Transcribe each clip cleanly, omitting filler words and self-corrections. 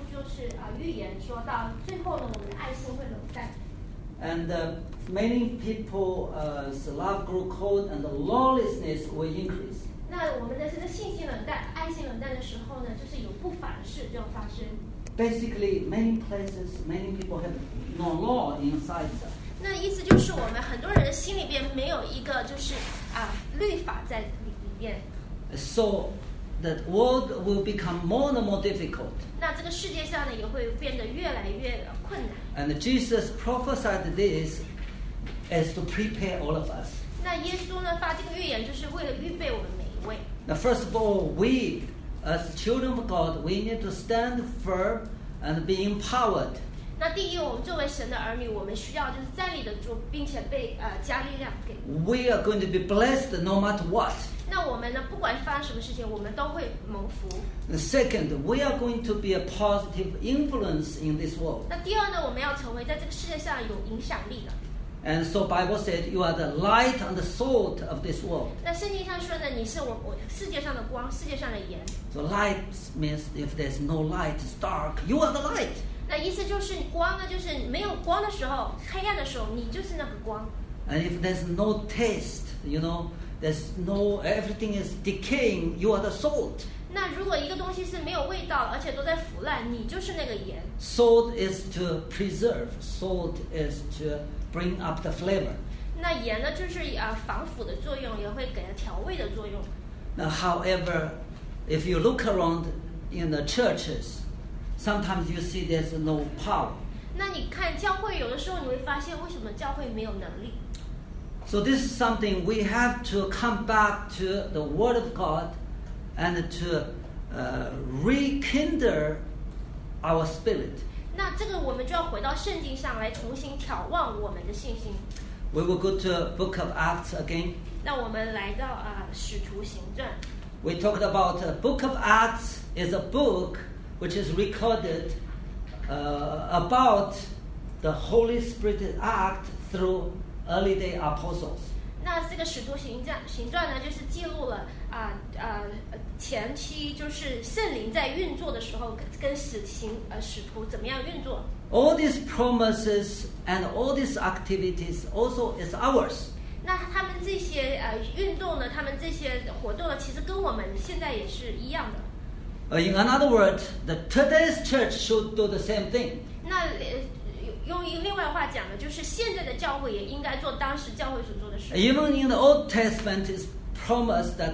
就是预言说到最后呢，我们的爱心会冷淡。 And many people's love grew cold, and the lawlessness will increase. 那我们的这个信心冷淡、爱心冷淡的时候呢，就是有不法的事就要发生。 Basically, many places, many people have no law inside them. 那意思就是我们很多人的心里边没有一个就是律法在里面。 So the world will become more and more difficult. 那这个世界上呢也会变得越来越困难。 And Jesus prophesied this as to prepare all of us. 那耶稣呢发这个预言，就是为了预备我们每一位。 Now, first of all, we as children of God, we need to stand firm and be empowered. 那第一，我们作为神的儿女，我们需要就是站立得住，并且被加力量给。 We are going to be blessed no matter what. 那我们呢，不管发生什么事情，我们都会蒙福。 The second, we are going to be a positive influence in this world. 那第二呢，我们要成为在这个世界上有影响力的。 And so Bible said, you are the light and the salt of this world. 那圣经上说呢，你是我世界上的光，世界上的盐。 So light means if there's no light, it's dark. You are the light. 那意思就是光呢，就是没有光的时候，黑暗的时候，你就是那个光。 And if there's no taste, there's no, everything is decaying, you are the salt. 那如果一个东西是没有味道，而且都在腐烂，你就是那个盐。 Salt is to preserve. Salt is to bring up the flavor. 那盐呢，就是防腐的作用，也会给它调味的作用。 Now, however, if you look around in the churches, sometimes you see there's no power. 那你看教会，有的时候你会发现，为什么教会没有能力？ So this is something we have to come back to the Word of God and to rekindle our spirit. 那这个我们就要回到圣经上来，重新眺望我们的信心。 We will go to Book of Acts again. 那我们来到使徒行传。 We talked about Book of Acts is a book which is recorded about the Holy Spirit act through early day apostles. 那这个使徒行传呢，就是记录了前期就是圣灵在运作的时候，跟使徒怎么样运作。 All these promises and all these activities also is ours. 那他们这些运动呢，他们这些活动呢，其实跟我们现在也是一样的。 In another word, the today's church should do the same thing. 那用另外的话讲呢，就是现在的教会也应该做当时教会所做的事。 Even in the Old Testament, is promised that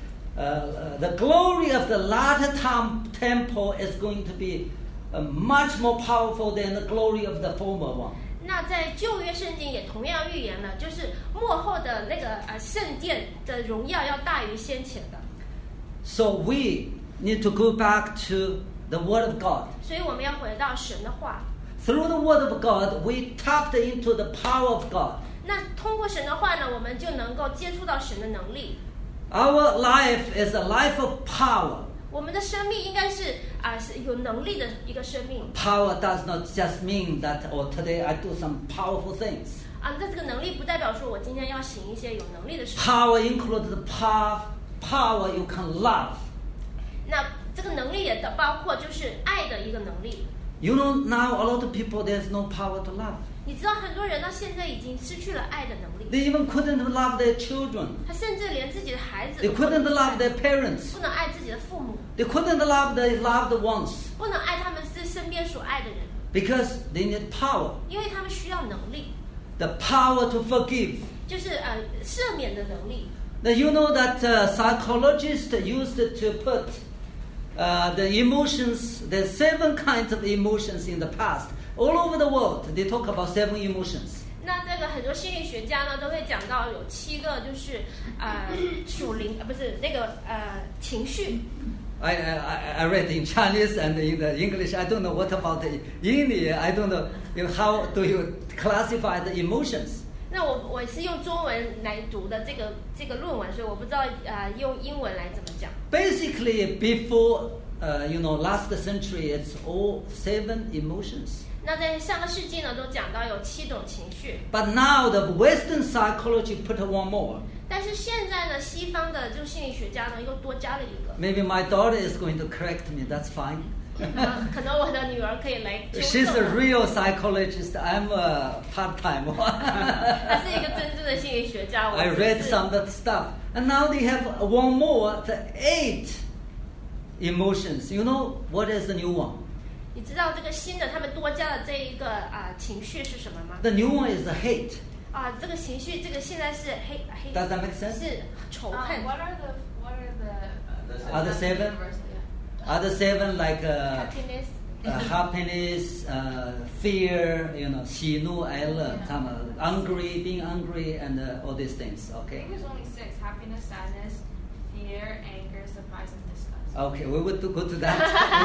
the glory of the latter temple is going to be much more powerful than the glory of the former one. 那在旧约圣经也同样预言了，就是末后的那个圣殿的荣耀要大于先前的。 So we need to go back to the Word of God. 所以我们要回到神的话。 Through the Word of God, we tapped into the power of God. 那通过神的话呢，我们就能够接触到神的能力。 Our life is a life of power. 我们的生命应该是是有能力的一个生命。 Power does not just mean that, today I do some powerful things. 那这个能力不代表说我今天要行一些有能力的事。 Power includes the power you can love. 那这个能力也包括就是爱的一个能力。 You know, now a lot of people, there's no power to love. 你知道很多人到现在已经失去了爱的能力。 They even couldn't love their children. 他甚至连自己的孩子 They couldn't love their parents. 不能爱自己的父母， They couldn't love their loved ones 不能爱他们身边所爱的人， because they need power. 因为他们需要能力， The power to forgive. 就是赦免的能力。 Now you know that psychologists used to put the emotions, there's 7 kinds of emotions in the past. All over the world, they talk about 7 emotions. 那这个很多心理学家呢都会讲到有7个就是属灵不是那个情绪。 I read in Chinese and in the English. I don't know what about Hindi. I don't know how do you classify the emotions. 那我是用中文来读的这个论文，所以我不知道用英文来怎么讲。 Basically, before last century, it's all 7 emotions. 那在上个世纪呢，都讲到有7种情绪。 But now the Western psychology put one more. 但是现在呢，西方的就心理学家呢又多加了一个。 Maybe my daughter is going to correct me. That's fine. 可能我的女儿可以来纠 She's 正 a 我。 real psychologist. I'm a part-time one. 她是一个真正的心理学家。我 I 只是 read some of that stuff. And now they have one more, the 8 emotions. You know what is the new one? 你知道这个新的，他们多加了这一个情绪是什么吗？ The new one is the hate. 这个情绪，这个现在是黑 Does that make sense? 是仇恨。 What are the Other 7? Other 7 like Happiness. happiness, fear,喜怒哀乐, angry, being angry, and all these things. I Okay. think there's only 6: happiness, sadness, fear, anger, surprise, and disgust. Okay, we will go to that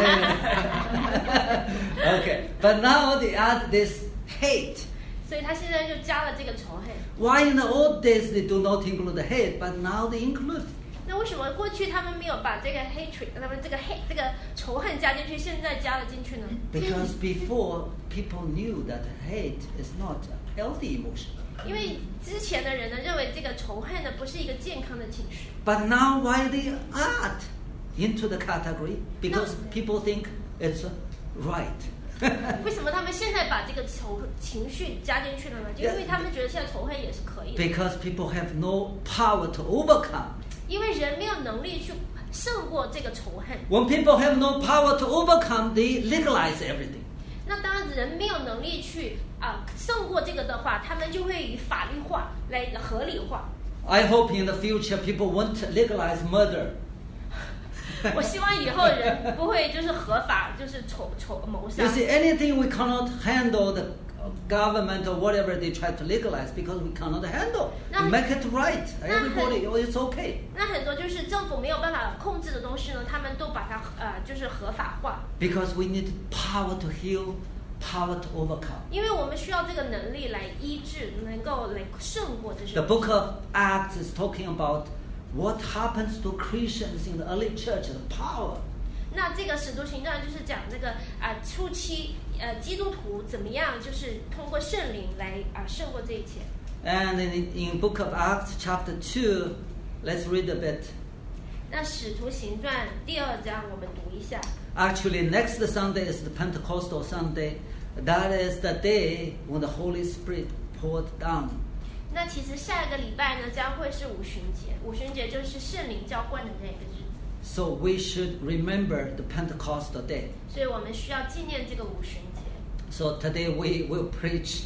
later. Okay, but now they add this hate. 所以他现在就加了这个仇恨。 Why in the old days they do not include the hate, but now they include? 那为什么过去他们没有把这个 hatred， 他们这个仇恨加进去，现在加了进去呢？ Because before people knew that hate is not a healthy emotion. 因为之前的人呢认为这个仇恨呢不是一个健康的情绪， But now why they add into the category? Because people think it's right. 为什么他们现在把这个情绪加进去了呢？就因为他们觉得现在仇恨也是可以的， Because people have no power to overcome. 因为人没有能力去胜过这个仇恨。 When people have no power to overcome, they legalize everything. 那当人没有能力去胜过这个的话，他们就会以法律化来合理化。 I hope in the future people won't legalize murder. 我希望以后人不会就是合法就是谋杀 You。see, anything we cannot handle, the government or whatever they try to legalize because we cannot handle. We make it right. Everybody, oh, it's okay. 那很多就是政府没有办法控制的东西呢，他们都把它就是合法化， Because we need power to heal, power to overcome. 因为我们需要这个能力来医治，能够来胜过这些 The。book of Acts is talking about what happens to Christians in the early church, the power. 那这个使徒行传就是讲这个初期基督徒怎么样，就是通过圣灵来胜过这一切。 And in book of Acts chapter 2, let's read a bit. 那使徒行传第2章我们读一下。 Actually, next Sunday is the Pentecostal Sunday. That is the day when the Holy Spirit poured down. 那其实下一个礼拜呢，将会是五旬节。五旬节就是圣灵浇灌的那个日子， So we should remember the Pentecostal day. 所以我们需要纪念这个五旬节。 So today we will preach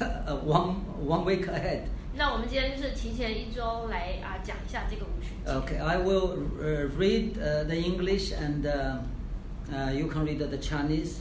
one week ahead. 那我们今天就是提前1周来讲一下这个五旬节。 Okay, I will read the English and you can read the Chinese.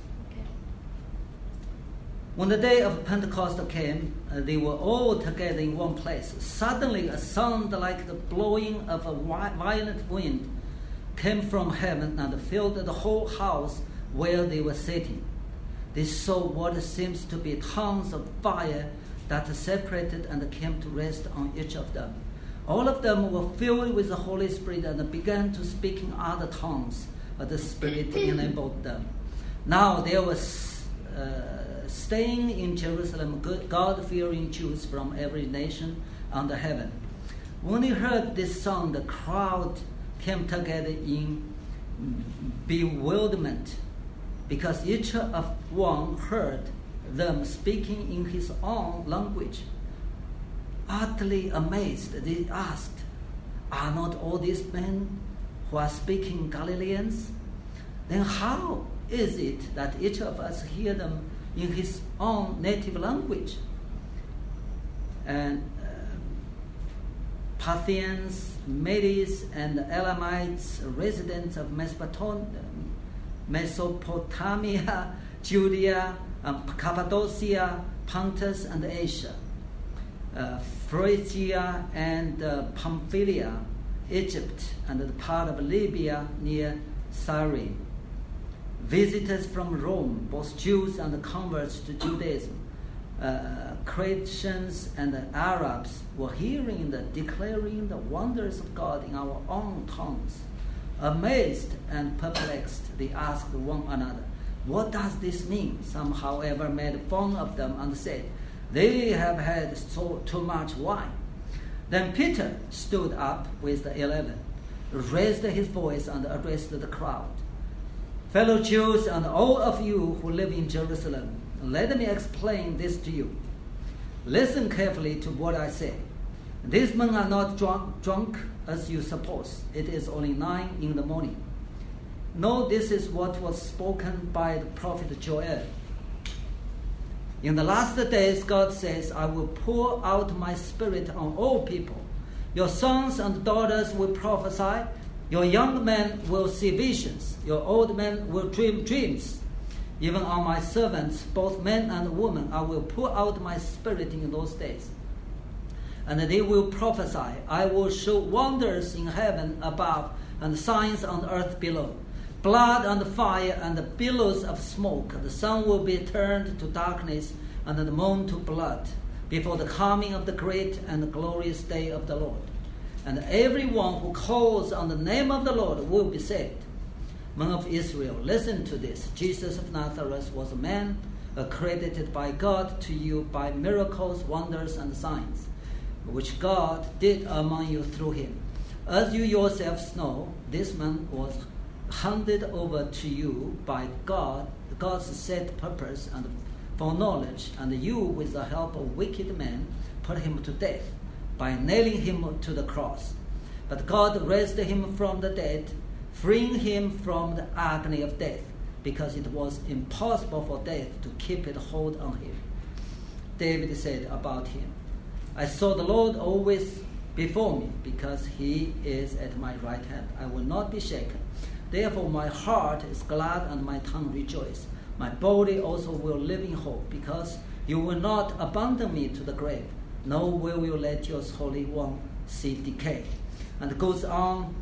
When the day of Pentecost came, they were all together in one place. Suddenly, a sound like the blowing of a violent wind came from heaven and filled the whole house where they were sitting. They saw what seems to be tongues of fire that separated and came to rest on each of them. All of them were filled with the Holy Spirit and began to speak in other tongues, but the Spirit enabled them. Now there was staying in Jerusalem God-fearing Jews from every nation under heaven. When they heard this sound, the crowd came together in bewilderment, because each of one heard them speaking in his own language. Utterly amazed, they asked, "Are not all these men who are speaking Galileans? Then how is it that each of us hear them in his own native language?" And Parthians, Medes, and Elamites, residents of Mesopotamia, Judea, Cappadocia, Pontus, and Asia, Phrygia and Pamphylia, Egypt, and the part of Libya near Cyrene. Visitors from Rome, both Jews and converts to Judaism, Christians and Arabs, were hearing and declaring the wonders of God in our own tongues. Amazed and perplexed, they asked one another, "What does this mean?" Some, however, made fun of them and said, "They have had too much wine." Then Peter stood up with the 11, raised his voice and addressed the crowd. Fellow Jews and all of you who live in Jerusalem, let me explain this to you. Listen carefully to what I say. These men are not drunk as you suppose. It is only 9 in the morning. No, this is what was spoken by the prophet Joel. In the last days, God says, I will pour out my spirit on all people. Your sons and daughters will prophesy. Your young men will see visions. Your old men will dream dreams. Even on my servants, both men and women, I will pour out my spirit in those days. And they will prophesy. I will show wonders in heaven above and signs on earth below. Blood and fire and billows of smoke. The sun will be turned to darkness and the moon to blood before the coming of the great and glorious day of the Lord. And everyone who calls on the name of the Lord will be saved. Men of Israel, listen to this. Jesus of Nazareth was a man accredited by God to you by miracles, wonders, and signs, which God did among you through him. As you yourselves know, this man was handed over to you by God's set purpose and foreknowledge, and you, with the help of wicked men, put him to death by nailing him to the cross. But God raised him from the dead, freeing him from the agony of death, because it was impossible for death to keep its hold on him. David said about him, I saw the Lord always before me, because he is at my right hand. I will not be shaken. Therefore my heart is glad and my tongue rejoices. My body also will live in hope, because you will not abandon me to the grave, nor will you let your Holy One see decay. And goes on,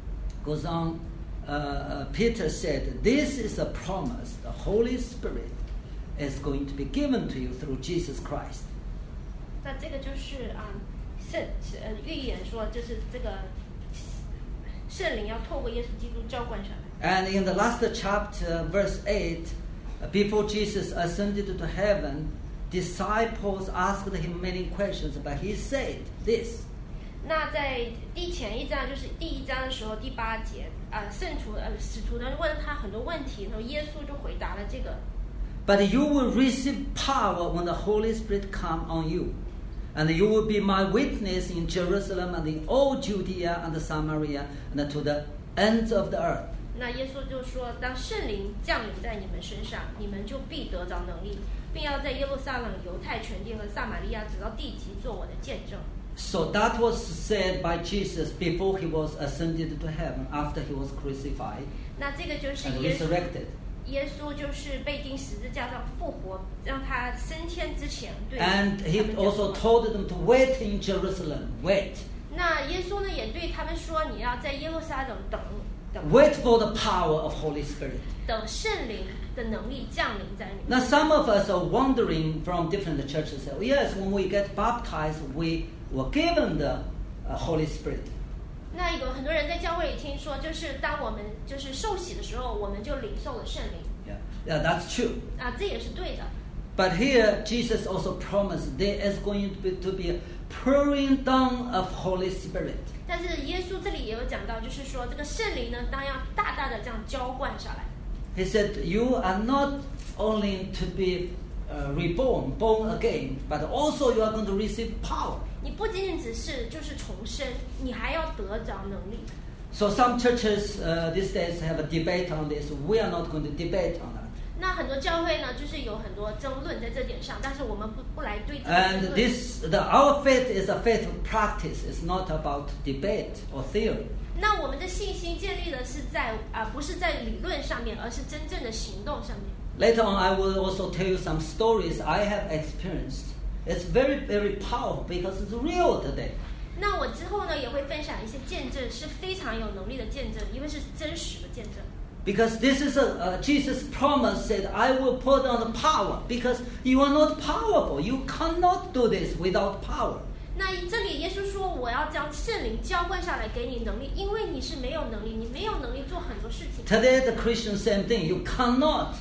Peter said, this is a promise. The Holy Spirit is going to be given to you through Jesus Christ. 那这个就是预言说，就是这个圣灵要透过耶稣基督浇灌下来。 And in the last chapter, verse 8, before Jesus ascended to heaven, disciples asked him many questions, but he said this. 那在前一章，就是第1章的时候，第8节，使徒呢问他很多问题，然后耶稣就回答了这个。 But you will receive power when the Holy Spirit come on you, and you will be my witness in Jerusalem and in all Judea and Samaria and to the ends of the earth. 那耶稣就说，当圣灵降临在你们身上，你们就必得着能力，并要在耶路撒冷、犹太全地和撒玛利亚直到地极做我的见证。 So that was said by Jesus before he was ascended to heaven, after he was crucified 那这个就是 and 耶稣， resurrected. 耶稣就是被钉十字架上复活，让他升天之前对。 And he also told them to wait in Jerusalem. Wait. 那耶稣呢也对他们说，你要在耶路撒冷等。 Wait for the power of Holy Spirit. 等圣灵的能力降临在你们。 Now some of us are wondering from different churches. Say, yes, when we get baptized, we were given the Holy Spirit. 那有很多人在教会里听说，就是当我们就是受洗的时候，我们就领受了圣灵。 Yeah, that's true. 啊，这也是对的。 But here, Jesus also promised there is going to be a pouring down of Holy Spirit. 但是耶稣这里也有讲到，就是说这个圣灵呢，当要大大的这样浇灌下来。 He said, you are not only to be reborn, born again, but also you are going to receive power. 你不仅仅只是就是重生，你还要得着能力。 So some churches these days have a debate on this. We are not going to debate on that. 那很多教会呢，就是有很多争论在这点上，但是我们不来对这个争 And 论。 our faith is a faith of practice. It's not about debate or theory. 那我们的信心建立的是在不是在理论上面，而是真正的行动上面。 Later on, I will also tell you some stories I have experienced. It's very, very powerful because it's real today. 那我之后呢，也会分享一些见证，是非常有能力的见证，因为是真实的见证。 Because this is Jesus' promise said, I will put on the power. Because you are not powerful. You cannot do this without power. 那这里耶稣说，我要将圣灵浇灌下来，给你能力，因为你是没有能力，你没有能力做很多事情。 Today, the Christian same thing. You cannot,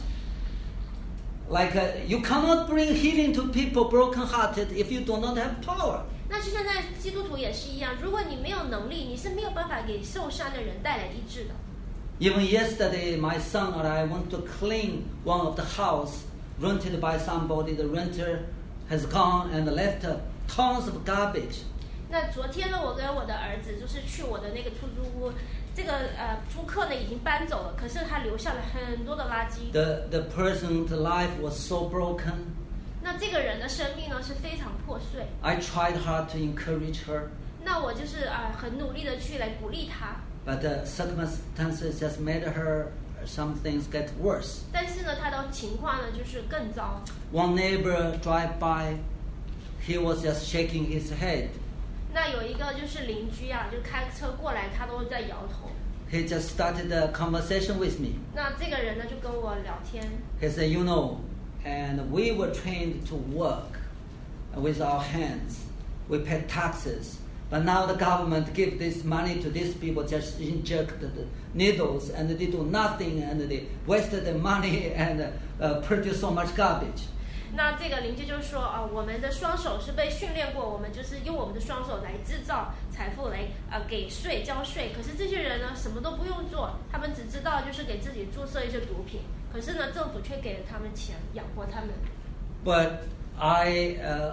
you cannot bring healing to people broken-hearted if you do not have power. 那就现在基督徒也是一样，如果你没有能力，你是没有办法给受伤的人带来医治的。 Even yesterday, my son and I went to clean one of the house rented by somebody. The renter has gone and left tons of garbage. 那昨天呢，我跟我的儿子就是去我的那个出租屋，这个租客呢已经搬走了，可是他留下了很多的垃圾。 The person's life was so broken. 那这个人的生命呢是非常破碎。 I tried hard to encourage her. 那我就是很努力的去来鼓励他。 But the circumstances just made her some things get worse. 但是呢，他的情况呢就是更糟。 One neighbor drive by, he was just shaking his head. 那有一个就是邻居啊，就开车过来，他都在摇头。 He just started a conversation with me. 那这个人呢就跟我聊天。 He said, you know, and we were trained to work with our hands. We pay taxes. But now the government give this money to these people, just inject the needles, and they do nothing, and they wasted the money and produce so much garbage. 那这个邻居就说我们的双手是被训练过，我们就是用我们的双手来制造财富，来给税交税。可是这些人呢，什么都不用做，他们只知道就是给自己注射一些毒品。可是呢，政府却给了他们钱养活他们。 But I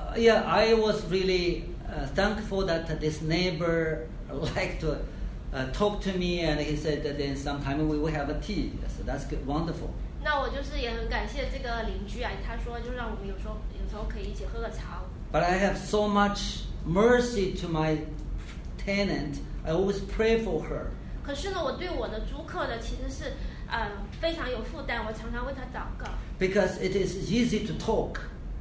was really thankful that this neighbor liked to talk to me, and he said that then sometime we will have a tea. So that's good, wonderful. 那我就是也很感谢这个邻居啊，他说就让我们有时候可以一起喝个茶。 But I have so much mercy to my tenant. I always pray for her. 可是呢，我对我的租客呢，其实是非常有负担，我常常为他祷告。 Because it is easy to talk,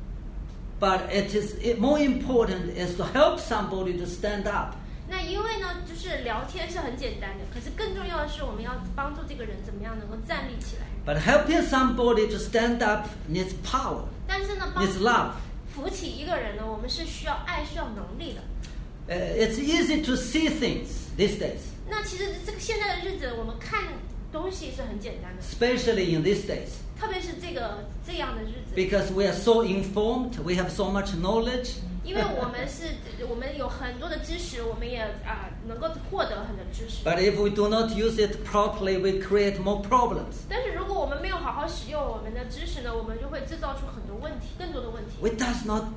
but more important is to help somebody to stand up. 那因为呢，就是聊天是很简单的，可是更重要的是我们要帮助这个人怎么样能够站立起来。 But helping somebody to stand up needs power, 但是呢， needs love. 扶起一个人呢，我们是需要爱，需要能力的。 It's easy to see things these days, 那其实这个现在的日子，我们看东西是很简单的， especially in these days, 特别是这样的日子， because we are so informed, we have so much knowledge. 因为我们有很多的知识，我们也能够获得很多知识。 But if we do not use it properly, we create more problems. 但是如果我们没有好好使用我们的知识呢，我们就会制造出很多问题，更多的问题。 We does not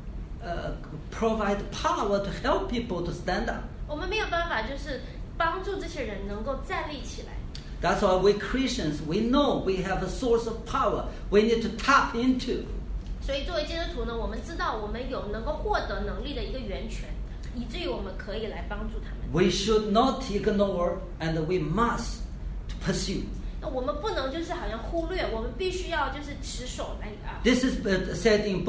provide power to help people to stand up. 我们没有办法，就是帮助这些人能够站立起来。 That's why we Christians, we know we have a source of power we need to tap into. 所以作为基督徒呢，我们知道我们有能够获得能力的一个源泉，以至于我们可以来帮助他们。 We should not ignore, and we must pursue. 那我们不能就是好像忽略，我们必须要就是持守来 This is said in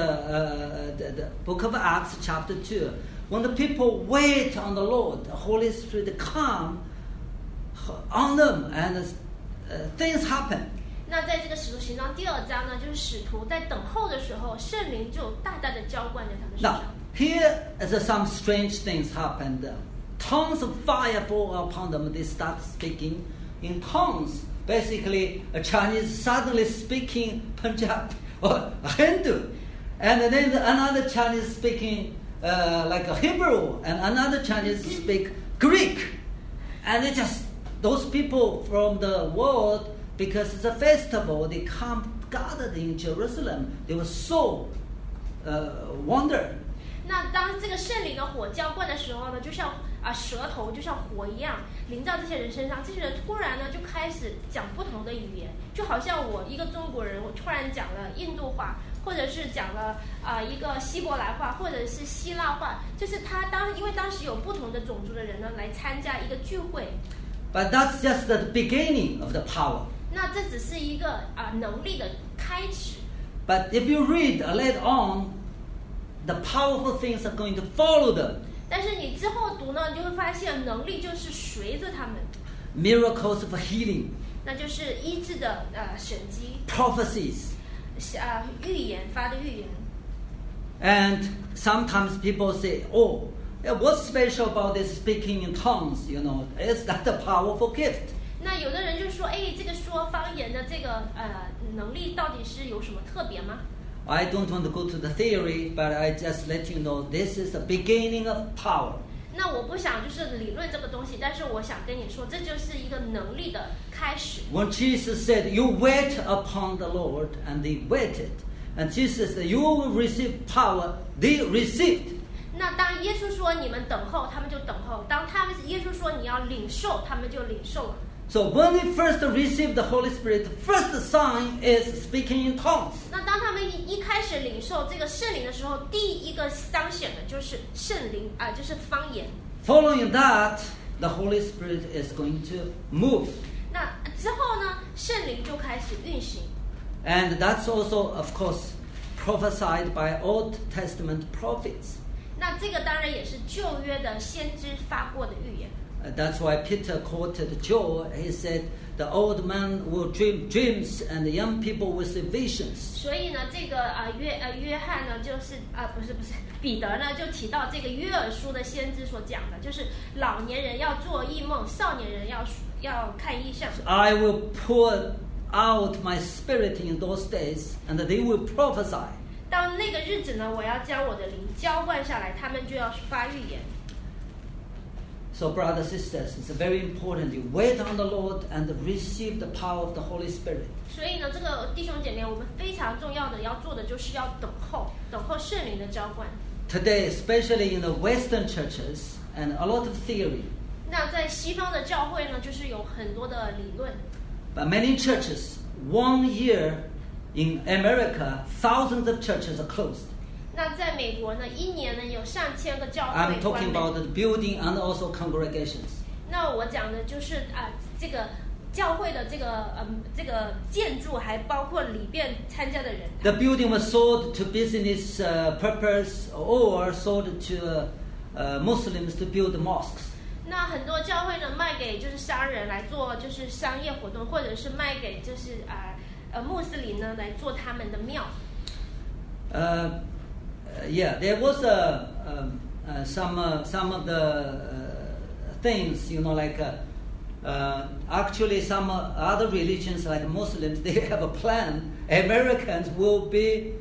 the book of Acts, chapter 2. When the people wait on the Lord, the Holy Spirit come on them, and things happen. 那在这个使徒行传第2章呢，就是使徒在等候的时候，圣灵就大大的浇灌在他们身 Now, 上。 here some strange things happened. Tongues of fire fall upon them. They start speaking in tongues. Basically, a Chinese suddenly speaking Punjabi or Hindu, and then another Chinese speaking like a Hebrew, and another Chinese speak Greek, and it just those people from the world, because it's a festival, they come gathered in Jerusalem. They were so wondered. 那当这个圣灵的火浇灌的时候呢，就像舌头就像火一样淋到这些人身上，这些人突然呢就开始讲不同的语言，就好像我一个中国人，我突然讲了印度话，或者是讲了一个希伯来话，或者是希腊话，就是因为当时有不同的种族的人呢来参加一个聚会。 But that's just the beginning of the power. 那这只是一个能力的开始。 But if you read later on, the powerful things are going to follow them. 但是你之后读呢，你就会发现能力就是随着他们， Miracles of healing, 那就是医治的神迹， prophecies. 预言发的预言。 And sometimes people say, oh, what's special about this speaking in tongues? You know, is that a powerful gift? 那有的人就说，这个说方言的这个能力到底是有什么特别吗？ I don't want to go to the theory, but I just let you know this is the beginning of power. 那我不想就是理论这个东西，但是我想跟你说，这就是一个能力的开始。 When Jesus said, "You wait upon the Lord," and they waited, and Jesus said, "You will receive power," they received. 那当耶稣说你们等候，他们就等候；当耶稣说你要领受，他们就领受了。 So when they first received the Holy Spirit, first sign is speaking in tongues. 那当他们一开始领受这个圣灵的时候，第一个彰显的就是圣灵就是方言。 Following that, the Holy Spirit is going to move. 那之后呢，圣灵就开始运行。 And that's also, of course, prophesied by Old Testament prophets. 那这个当然也是旧约的先知发过的预言。 That's why Peter quoted Joel. He said, "The old man will dream dreams, and the young people will see visions." 所以呢，这个约翰呢，就是不是彼得呢，就提到这个约珥书的先知所讲的，就是老年人要做异梦，少年人要看异象。 I will pour out my spirit in those days, and they will prophesy. 到那个日子呢，我要将我的灵浇灌下来，他们就要发预言。 So, brothers and sisters, it's very important you wait on the Lord and receive the power of the Holy Spirit. 所以呢，这个弟兄姐妹，我们非常重要的要做的就是要等候圣灵的浇灌。 Today, especially in the Western churches, and a lot of theory. 那在西方的教会呢，就是有很多的理论。 But many churches, 1 year in America, thousands of churches are closed. 那在美国呢，一年呢有上千个教会 I'm 关 talking 门。 about the building and also congregations. 那我讲的就是这个教会的这个建筑，还包括里边参加的人。 The building was sold to business purpose or sold to Muslims to build mosques. 那很多教会呢卖给就是商人来做就是商业活动，或者是卖给就是穆斯林呢来做他们的庙。 Yeah, there was some of the things, like actually some other religions like Muslims, they have a plan. Americans will be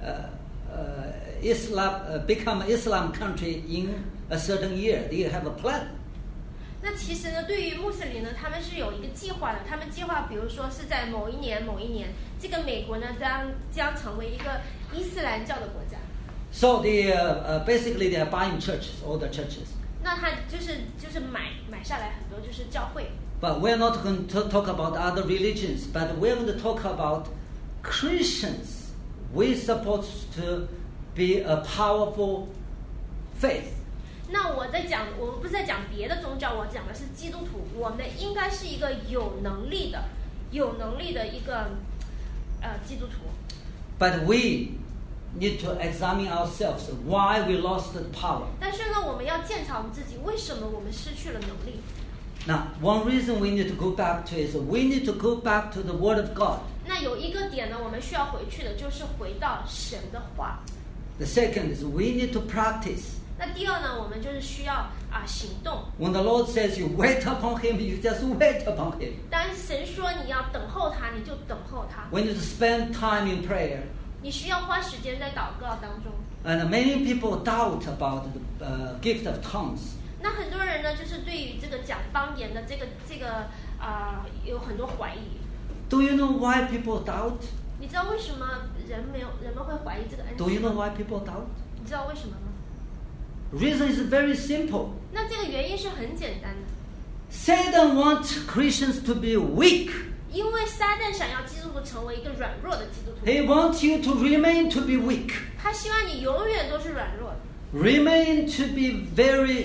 become Islam country in a certain year. They have a plan. 那其实呢，对于穆斯林呢，他们是有一个计划的。他们计划，比如说是在某一年，这个美国呢将成为一个伊斯兰教的国家。 So they basically they are buying churches, all the churches. 那他就是买下来很多就是教会。 But we're not going to talk about other religions, but we're going to talk about Christians. We're supposed to be a powerful faith. 那我不是在讲别的宗教，我讲的是基督徒。我们应该是一个有能力的一个基督徒。 But we need to examine ourselves why we lost the power. 但是呢，我们要检查我们自己，为什么我们失去了能力？ Now, one reason we need to go back to is we need to go back to the Word of God. 那有一个点呢，我们需要回去的，就是回到神的话。 The second is we need to practice. 那第二呢，我们就是需要行动。 When the Lord says you wait upon Him, you just wait upon Him. 当神说你要等候他，你就等候他。 We need to spend time in prayer. 你需要花时间在祷告当中。 And many people doubt about the gift of tongues. 那很多人呢，就是对于这个讲方言的这个有很多怀疑。 Do you know why people doubt? 你知道为什么人们会怀疑这个恩 Do you 赐 know 吗？ why people doubt? 你知道为什么吗？ Reason is very simple. 那这个原因是很简单的， Satan wants Christians to be weak. 因为撒旦想要基督徒成为一个软弱的基督徒， He wants you to remain to be weak. 他希望你永远都是软弱的， Remain to be very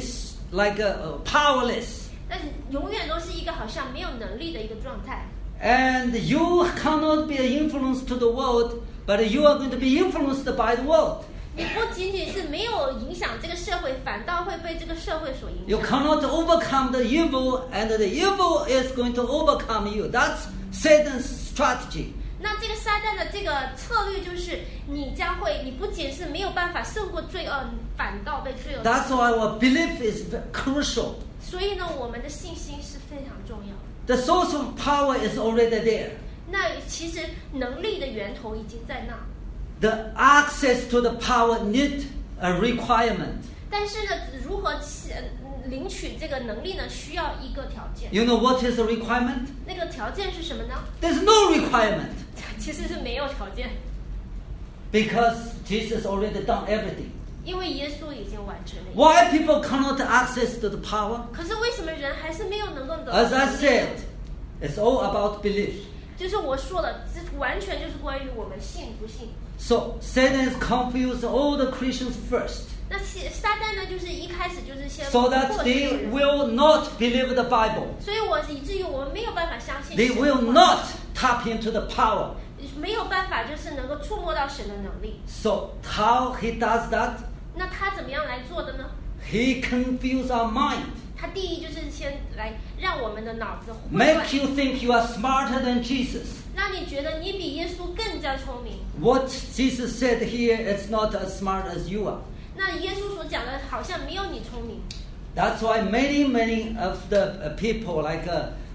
powerless. 但是永远都是一个好像没有能力的一个状态。 And you cannot be an influence to the world, but you are going to be influenced by the world. 你不仅仅是没有影响这个社会，反倒会被这个社会所影 You 响。 cannot overcome the evil, and the evil is going to overcome you. That's Satan's strategy. 那这个撒旦的这个策略就是，你不仅是没有办法胜过罪恶，反倒被罪恶。 That's why our belief is crucial. 所以呢，我们的信心是非常重要的。 The source of power is already there. 那其实能力的源头已经在那， The access to the power need a requirement. 但是呢，如何领取这个能力呢？需要一个条件。 You know what is the requirement? 那个条件是什么呢？ There's no requirement 其实是没有条件， because Jesus already done everything. 因为耶稣已经完成了。 Why people cannot access to the power? 可是为什么人还是没有能够得到 As I 能力呢 said, it's all about belief. 就是我说了，这完全就是关于我们信不信。 So Satan has confused all the Christians first, 那撒旦呢，就是一开始就是先 so 惑 that 所有 they 人， will not believe the Bible. 所以以至于我们没有办法相信 They 神的 will 话 not tap into the power. 没有办法就是能够触摸到神的能力。 So how he does that? 那他怎么样来做的呢？ He confuses our mind, 他第一就是先来让我们的脑子混乱， make you think you are smarter than Jesus. 让你觉得你比耶稣更加聪明。 What Jesus said here is not as smart as you are. 那耶稣所讲的好像没有你聪明。 That's why many of the people, like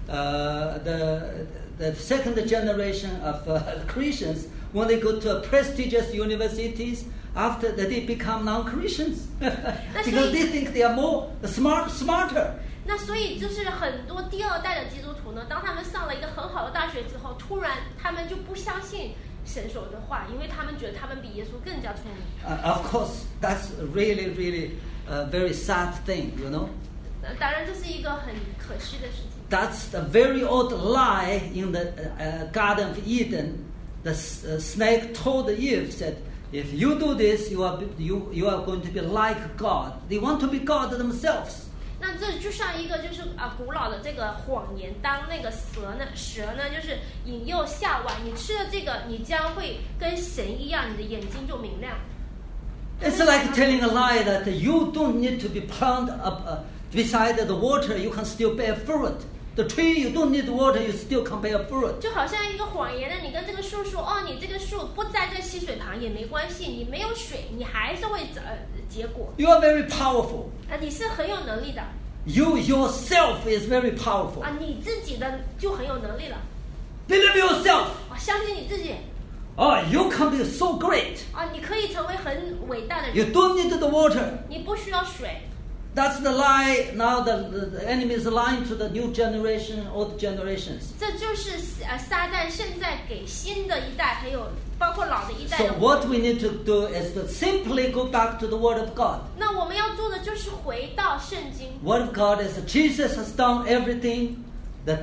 the second generation of Christians, when they go to prestigious universities, after that they become non-Christians because they think they are more smarter. 那所以就是很多第二代的基督徒呢，当他们上了一个很好的大学之后，突然他们就不相信神说的话，因为他们觉得他们比耶稣更加聪明。 Of course, that's really a very sad thing, you know. 当然，这是一个很可惜的事情。 That's a very old lie in the Garden of Eden. The snake told Eve, said, "If you do this, you are going to be like God." They want to be God themselves. 那这就像一个就是古老的这个谎言，当那个蛇呢就是引诱夏娃，你吃了这个，你将会跟神一样，你的眼睛就明亮。 It's like telling a lie that you don't need to be planted up beside the water. You can still bear fruit. The tree, you don't need water. You still can bear fruit. 就好像一个谎言呢，你跟这个树说，哦，你这个树不栽在溪水旁也没关系，你没有水，你还是会结果。 You are very powerful. 你是很有能力的 You yourself is very powerful. 你自己的就很有能力了。 Believe yourself. 相信你自己 Oh, you can be so great. 你可以成为很伟大的 You 人， don't need the water. 你不需要水。 That's the lie. Now the enemy is lying to the new generation, old generations. 这就是撒旦现在给新的一代，还有包括老的一代 So 的。 what we need to do is to simply go back to the Word of God. 那我们要做的就是回到圣经。 Word of God is Jesus has done everything. The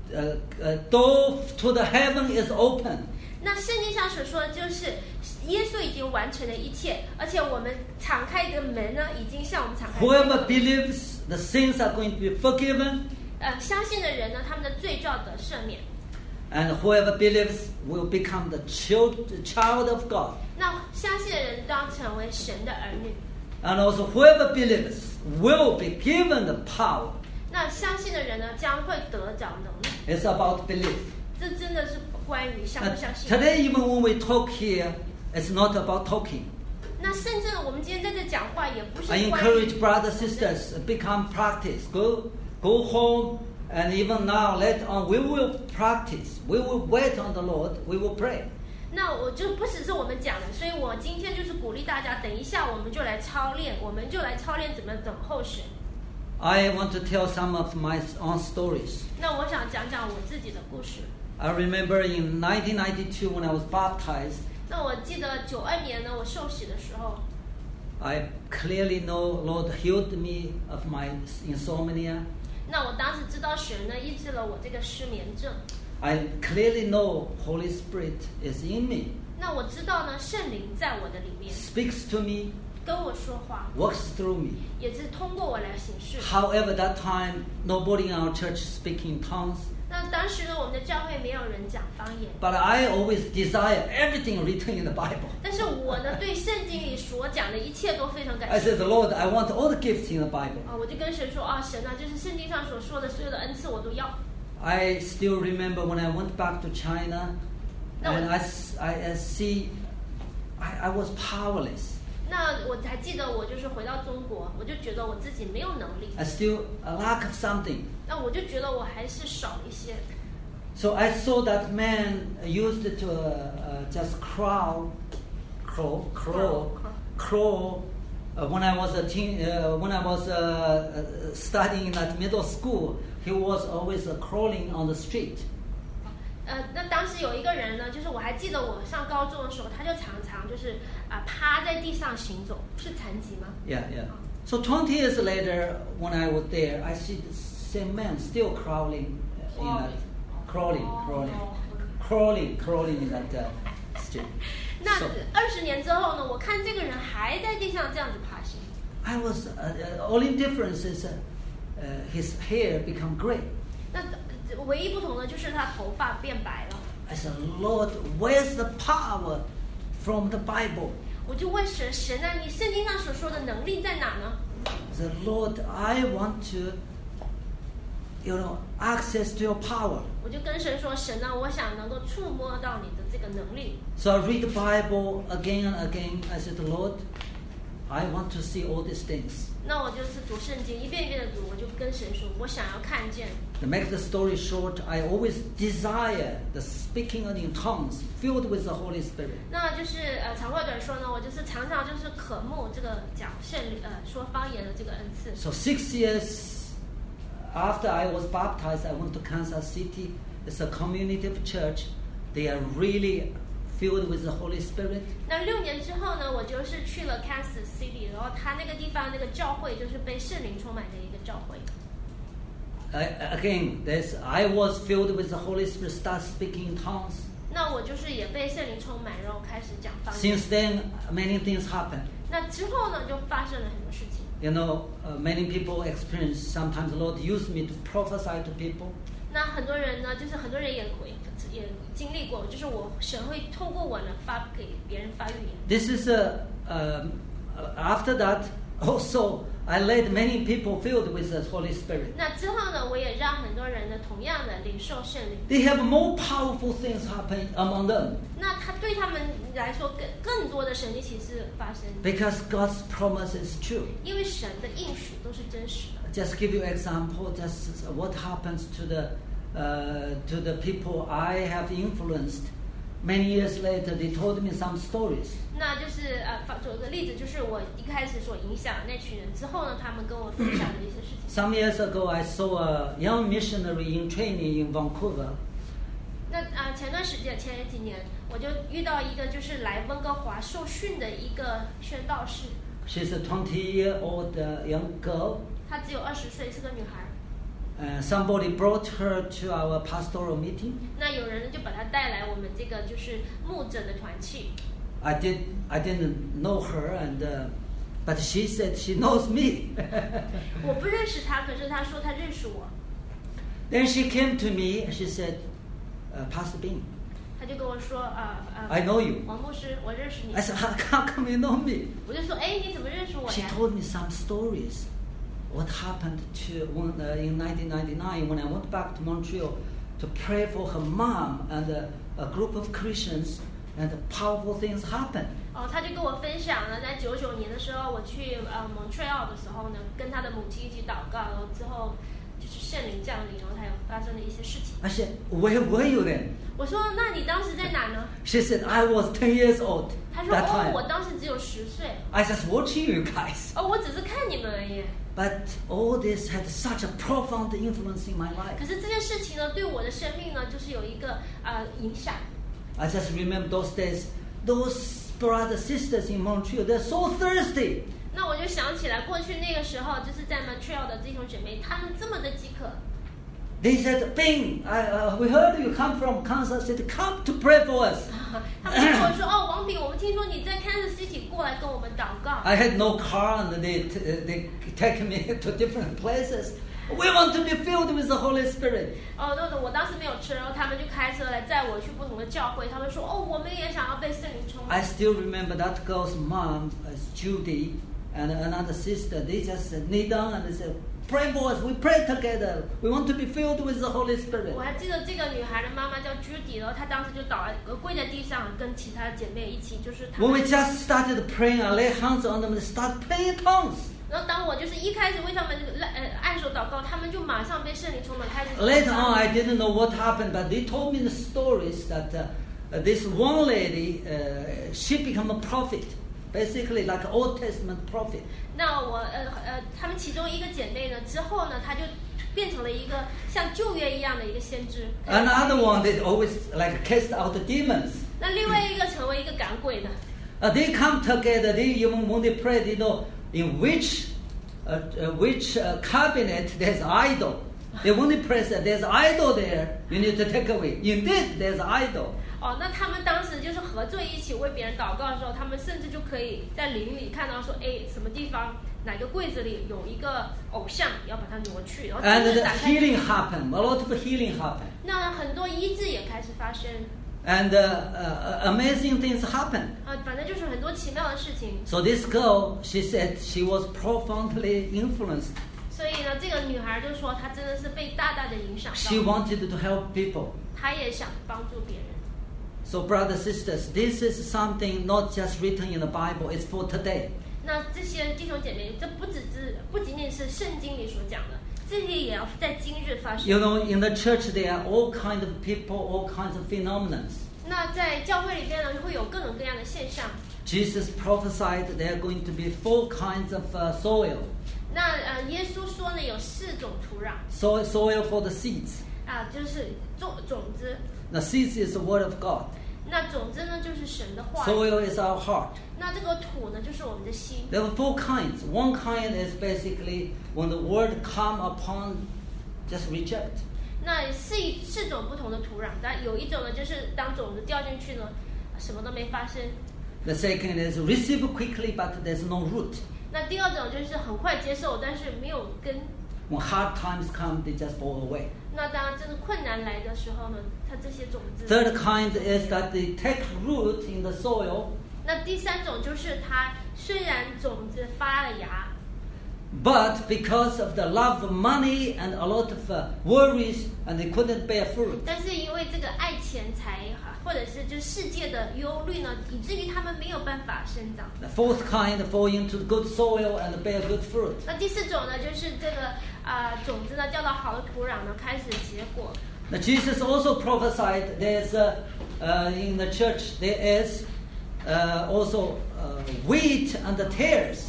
door to the heaven is open. 那圣经上所说的就是耶稣已经完成了一切，而且我们敞开的门呢，已经向我们敞开。 Whoever believes, the sins are going to be forgiven. 相信的人呢，他们的罪照得赦免。 And whoever believes will become the child of God. 那相信的人都要成为神的儿女。 And also whoever believes will be given the power. 那相信的人呢，将会得着能力。 It's about belief. 这真的是关于相不相信。 Today, even when we talk here, it's not about talking. 那甚至我们今天在这讲话，也不是 I 关于 encourage brothers sisters become practice. Go home, and even now later on we will practice. We will wait on the Lord. We will pray. 那我就不只是我们讲的，所以我今天就是鼓励大家，等一下我们就来操练，我们就来操练怎么等候神。 I want to tell some of my own stories. 那我想讲讲我自己的故事。 I remember in 1992 when I was baptized, 那我记得92年呢，我受洗的时候， I clearly know Lord healed me of my insomnia. 那我当时知道神呢医治了我这个失眠症。 I clearly know Holy Spirit is in me, 那我知道呢，圣灵在我的里面 speaks to me, 跟我说话， works through me. 也是通过我来行事。 However, that time nobody in our church speaking tongues. 那当时呢，我们的教会没有人讲方言， But I always desire everything written in the Bible. 但是我呢对圣经里所讲的一切都非常感 I 兴 said, 趣。 Lord, I want all the gifts in the Bible. 我就跟神说神啊，就是圣经上所说的所有的恩赐我都要。 I still remember when I went back to China, and I see I was powerless. 那我还记得我就是回到中国，我就觉得我自己没有能力， I still lack of something. 那我就觉得我还是少一些。 So I saw that man used to just crawl when I was studying at middle school, he was always crawling on the street. 那当时有一个人呢，就是我还记得我上高中的时候，他就常常就是趴在地上行走，是残疾吗？ Yeah. So 20 years later, when I was there, I see the same man still crawling in that street. 那20年之后呢，我看这个人还在地上这样子爬行。 I was only difference is his hair become gray. 那唯一不同的就是他头发变白了。 I said, Lord, where's the power from the Bible? 我就问神啊，你圣经上所说的能力在哪呢？ I said, Lord, I want to, access to your power. 我就跟神说，神啊，我想能够触摸到你的这个能力。 So I read the Bible again and again. I said, Lord, I want to see all these things. 那我就是读圣经，一遍一遍的读，我就跟神说，我想要看见。 To make the story short, I always desire the speaking in tongues filled with the Holy Spirit. 那就是长话短说呢，我就是常常就是渴慕这个讲说方言的这个恩赐。 So 6 years after I was baptized, I went to Kansas City. It's a community of church. They are really filled with the Holy Spirit. 那6年之后呢，我就是去了 Kansas City， 然后他那个地方那个教会就是被圣灵充满的一个教会。 Again, I was filled with the Holy Spirit, start speaking in tongues. 那我就是也被圣灵充满，然后开始讲方言。 Since then, many things happened. 那之后呢，就发生了很多事情。 Many people experience, sometimes the Lord used me to prophesy to people. 那很多人呢，就是很多人也经历过，就是神会透过我呢发给别人发预言。 This is after that, also I led many people filled with the Holy Spirit. 那之后呢，我也让很多人呢同样的领受圣灵。 They have more powerful things happen among them 那他对他们来说更多的神迹奇事发生， because God's promise is true. 因为神的应许都是真实的。 Just give you example. Just what happens to the people I have influenced. Many years later, they told me some stories. 那就是举个例子，就是我一开始所影响的那群人之后呢，他们跟我分享的一些事情。 Some years ago, I saw a young missionary in training in Vancouver. 那前几年，我就遇到一个就是来温哥华受训的一个宣道士。 She's a 20-year-old young girl. 她只有20岁，是个女孩。 Somebody brought her to our pastoral meeting. 那有人就把她带来我们这个就是牧者的团契。 I didn't know her, but she said she knows me. 我不认识她，可是她说她认识我。 Then she came to me and she said, Pastor Bing, 她就跟我说 I know you. 王牧师，我认识你。 I said, how come you know me? 我就说，哎，你怎么认识我 She 呀？ told me some stories. What happened in 1999 when I went back to Montreal to pray for her mom and a group of Christians, and powerful things happened. 他就跟我分享了，在99年的时候，我去Montreal 的时候呢，跟他的母亲一起祷告，然后之后就是圣灵降临，然后他有发生了一些事情。 I said, where were you then? 我说，那你当时在哪呢？ She said, I was 10 years old 他说， that 我 time. 当时只有10岁。 I was watching you guys. 我只是看你们而已。 But all this had such a profound influence in my 可 life. 是这件事情呢，对我的生命呢，就是有一个影响。 I just remember those days, those brothers sisters in Montreal, they're so thirsty. 那我就想起来，过去那个时候，就是在 Montreal 的弟兄姐妹，他们这么的饥渴。 They said, Bing, we heard you come from Kansas City. Come to pray for us. 他们就跟我说，王炳，我们听说你在 Kansas City 过来跟我们祷告。 I had no car, and they take me to different places. We want to be filled with the Holy Spirit. 我当时没有车，然后他们就开车来载我去不同的教会。他们说，我们也想要被圣灵充满。 I still remember that girl's mom, Judy, and another sister. They just kneel down and they said, pray for us. We pray together. We want to be filled with the Holy Spirit. 我还记得这个女孩的妈妈叫 Judy，然后她当时就跪在地上，跟其他姐妹一起，就是她 When 们 we just started praying, I lay hands on them and start praying in tongues. 然后当我就是一开始为他们按手祷告，他们就马上被圣灵充满，开始。 Later on, I didn't know what happened, but they told me the stories that this one lady, she became a prophet. basically like an Old Testament prophet. 那他们其中一个姐妹呢，之后呢，她就变成了一个像旧约一样的一个先知。 Another one that always like cast out the demons. 那另外一个成为一个赶鬼的。 They come together. They even when they pray, in which cabinet there's idol. They only pray that there's idol there. You need to take away. Indeed, there's idol. 那他们当时就是合作一起为别人祷告的时候，他们甚至就可以在灵里看到说，什么地方哪个柜子里有一个偶像，要把它挪去，然后 And the healing happened. A lot of healing happened. 那很多医治也开始发生。 And amazing things happen. 反正就是很多奇妙的事情。 So this girl, she said she was profoundly influenced. 所以呢，这个女孩就说她真的是被大大的影响到。 She wanted to help people. 她也想帮助别人。 So brothers, sisters, this is something not just written in the Bible. It's for today. 那这些弟兄姐妹，这不仅仅是圣经里所讲的，这些也要在今日发生。 You know, in the church there are all kinds of people, all kinds of phenomena. 那在教会里边呢，会有各种各样的现象。 Jesus prophesied there are going to be 4 kinds of soil. 那耶稣说呢，有4种土壤。 Soil for the seeds. 就是种子。 The seeds is the word of God. 那种子呢，就是神的话。 Soil is our heart. 那这个土呢，就是我们的心。 There are 4 kinds. One kind is basically when the word come upon, just reject. 那4种不同的土壤，但有一种呢，就是当种子掉进去呢，什么都没发生。 The second is receive quickly, but there's no root. 那第2种就是很快接受，但是没有根。 When hard times come, they just fall away. 那当真的困难来的时候呢，它这些种子。 Third kind is that they take root in the soil. 那第3种就是它虽然种子发了芽。 But because of the love of money and a lot of worries, and they couldn't bear fruit. 但是因为这个爱钱财或者是就是世界的忧虑呢，以至于他们没有办法生长。 The 4th kind fall into good soil and bear good fruit. 那第4种呢，就是这个种子呢掉到好的土壤呢，开始结果。 Now Jesus also prophesied there's in the church there is also wheat and the tares.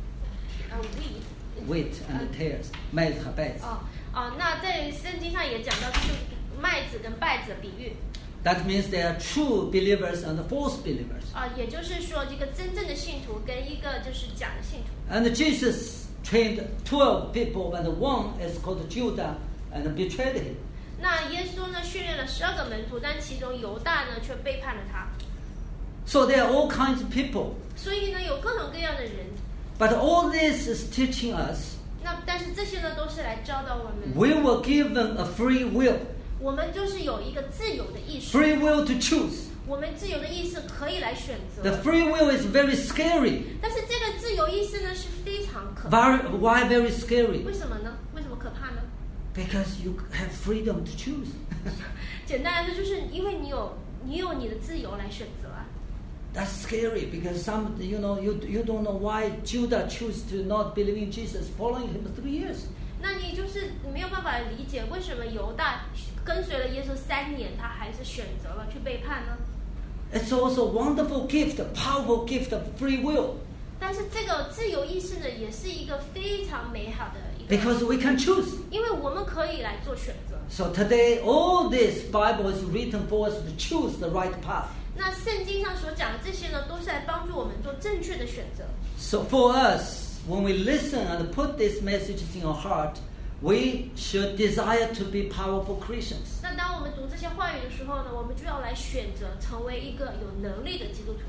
Wheat and tares. 麦子和稗子。 那在圣经上也讲到，就是麦子跟稗子的比喻。 That means there are true believers and false believers. 也就是说，这个真正的信徒跟一个就是假的信徒。 And Jesus trained 12 people, and one is called Judah, and betrayed him. 那耶稣呢训练了12个门徒，但其中犹大呢却背叛了他。 So there are all kinds of people. 所以呢，有各种各样的人。 But all this is teaching us. 那但是这些呢，都是来教导我们。 We were given a free will. 我们就是有一个自由的意识。 Free will to choose. 我们自由的意识可以来选择。 The free will is very scary. 但是这个自由意识呢是非常可怕。 Why very scary? 为什么呢？为什么可怕呢？ Because you have freedom to choose. 简单来说，就是因为你有你的自由来选择啊。 That's scary because you don't know why Judah chose to not believe in Jesus, following him 3 years. 那你就是没有办法理解为什么犹大跟随了耶稣3年，他还是选择了去背叛呢？ It's also a wonderful gift, a powerful gift of free will. 但是这个自由意识呢，也是一个非常美好的一个。 Because we can choose. 因为我们可以来做选择。 So today, all this Bible is written for us to choose the right path. 那圣经上所讲的这些呢，都是来帮助我们做正确的选择。 So for us, when we listen and put these messages in our heart, we should desire to be powerful Christians. 那当我们读这些话语的时候呢，我们就要来选择成为一个有能力的基督徒。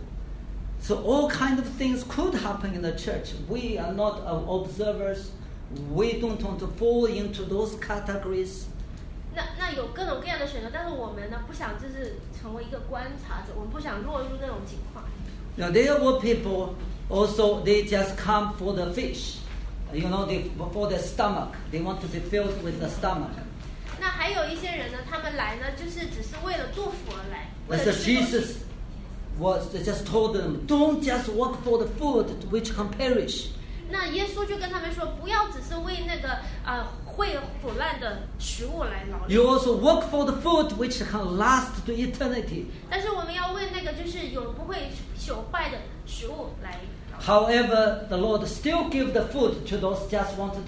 So all kinds of things could happen in the church. We are not observers. We don't want to fall into those categories. 那有各种各样的选择，但是我们呢，不想就是成为一个观察者，我们不想落入那种情况。 Now there were people also. They just come for the fish, for their stomach. They want to be filled with the stomach. 那还有一些人呢，他们来呢，就是只是为了肚腹而来。 So Jesus just told them, don't just work for the food which can perish. 那耶稣就跟他们说，不要只是为那个会腐烂的食物来劳力。 You also work for the food which can last to eternity. 但是我们要为那个就是有不会朽坏的食物来。 However, the Lord still give the food to those just wanted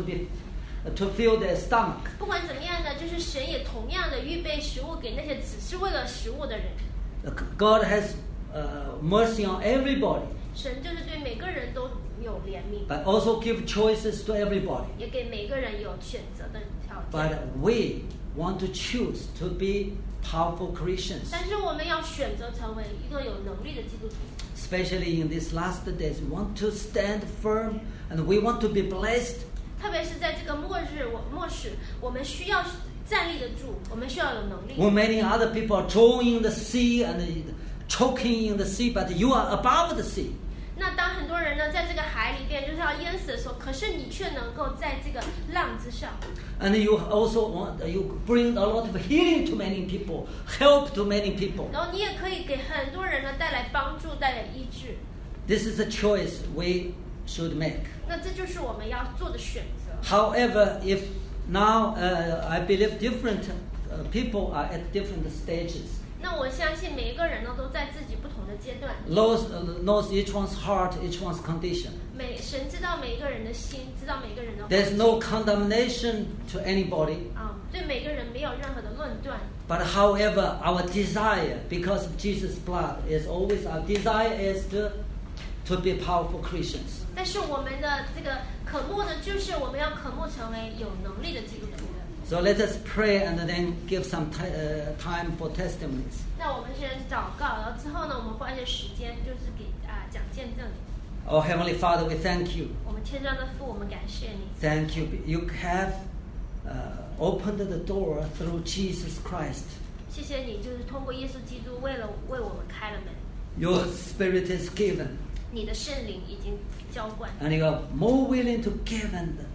to fill their stomach. 不管怎么样呢，就是神也同样的预备食物给那些只是为了食物的人。 God has mercy on everybody, 神就是对每个人都有怜悯， but also give choices to everybody. 也给每个人有选择的条 But 件。 we want to choose to be powerful Christians, 但是我们要选择成为一个有能力的基督徒。 especially in these last days. We want to stand firm and we want to be blessed. 特别是在这个末世，我们需要站立得住，我们需要有能力。 When many other people are drawing the sea and choking in the sea, but you are above the sea. 那当很多人呢在这个海里边就是要淹死的时候，可是你却能够在这个浪之上。 And you also you bring a lot of healing to many people, help to many people. 然后你也可以给很多人呢带来帮助，带来医治。 This is a choice we should make. 那这就是我们要做的选择。 However, if now I believe different people are at different stages. 那我相信每一个人呢都在自己不同的阶段。 Knows each one's heart, each one's condition. 神知道每一个人的心，知道每一个人的。 There's no condemnation to anybody. 对每个人没有任何的论断。 But however, our desire, because of Jesus' blood, is always our desire is to be powerful Christians. 但是我们的这个渴慕呢，就是我们要渴慕成为有能力的基督徒。 So let us pray and then give some time for testimonies. 那我们先祷告，然后之后呢，我们花一些时间，就是给讲见证。 Oh Heavenly Father, we thank you. 我们天上的父，我们感谢你。 Thank you. You have opened the door through Jesus Christ. 谢谢你，就是通过耶稣基督，为我们开了门。 Your Spirit is given, 你的圣灵已经浇灌， and you are more willing to give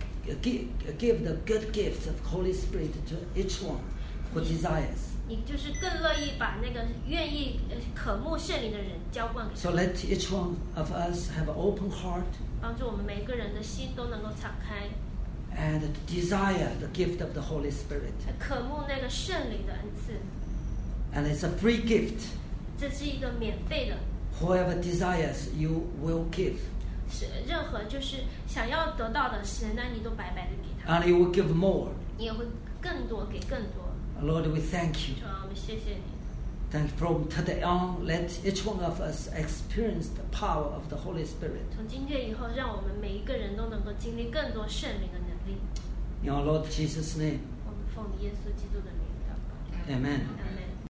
the good gifts of Holy Spirit to each one who desires. 你就是更乐意把那个愿意渴慕圣灵的人浇灌给他 So let each one of us have an open heart 帮助我们每个人的心都能够敞开， and desire the gift of the Holy Spirit. 渴慕那个圣灵的恩赐。 And it's a free gift. 这是一个免费的， Whoever desires, you will give. 是任何就是想要得到的，神呢你都白白的给他， And you will give more. 你也会更多给更多。 Lord, we thank you. 主啊，我们谢谢你。 Thank you. From today on, let each one of us experience the power of the Holy Spirit. 从今天以后，让我们每一个人都能够经历更多圣灵的能力。 In our Lord Jesus' name. 我们奉耶稣基督的名祷告。 Amen. 阿门。